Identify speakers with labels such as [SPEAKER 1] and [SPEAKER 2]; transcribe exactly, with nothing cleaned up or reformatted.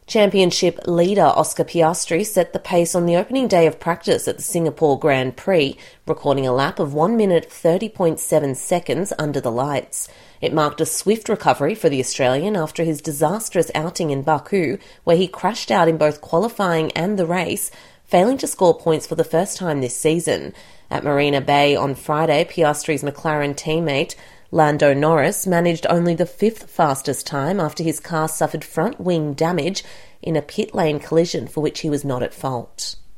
[SPEAKER 1] Championship leader Oscar Piastri set the pace on the opening day of practice at the Singapore Grand Prix, recording a lap of one minute thirty point seven seconds under the lights. It marked a swift recovery for the Australian after his disastrous outing in Baku, where he crashed out in both qualifying and the race, failing to score points for the first time this season. At Marina Bay on Friday, Piastri's McLaren teammate Lando Norris managed only the fifth fastest time after his car suffered front wing damage in a pit lane collision for which he was not at fault.